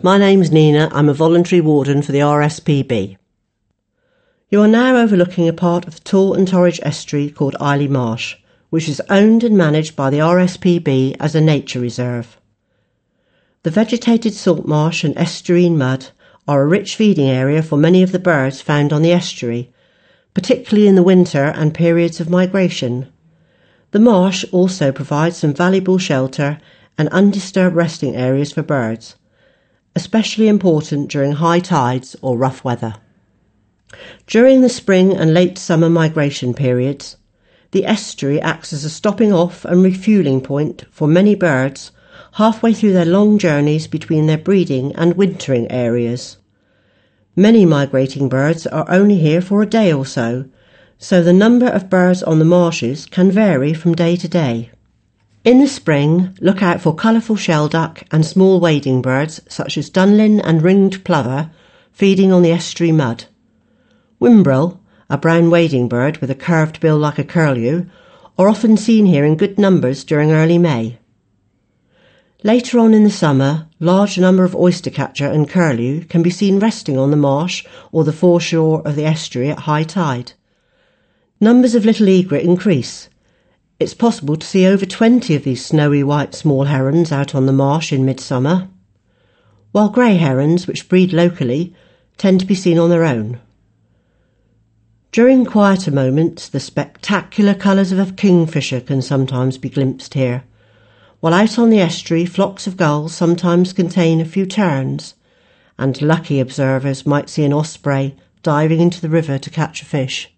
My name's Nina. I'm a voluntary warden for the RSPB. You are now overlooking a part of the Tall and Torridge estuary called Iley Marsh, which is owned and managed by the RSPB as a nature reserve. The vegetated salt marsh and estuarine mud are a rich feeding area for many of the birds found on the estuary, particularly in the winter and periods of migration. The marsh also provides some valuable shelter and undisturbed resting areas for birds, especially important during high tides or rough weather. During the spring and late summer migration periods, the estuary acts as a stopping off and refuelling point for many birds halfway through their long journeys between their breeding and wintering areas. Many migrating birds are only here for a day or so the number of birds on the marshes can vary from day to day. In the spring, look out for colourful shelduck and small wading birds such as dunlin and ringed plover feeding on the estuary mud. Whimbrel, a brown wading bird with a curved bill like a curlew, are often seen here in good numbers during early May. Later on in the summer, large number of oystercatcher and curlew can be seen resting on the marsh or the foreshore of the estuary at high tide. Numbers of little egret increase. It's possible to see over 20 of these snowy white small herons out on the marsh in midsummer, while grey herons, which breed locally, tend to be seen on their own. During quieter moments, the spectacular colours of a kingfisher can sometimes be glimpsed here, while out on the estuary flocks of gulls sometimes contain a few terns, and lucky observers might see an osprey diving into the river to catch a fish.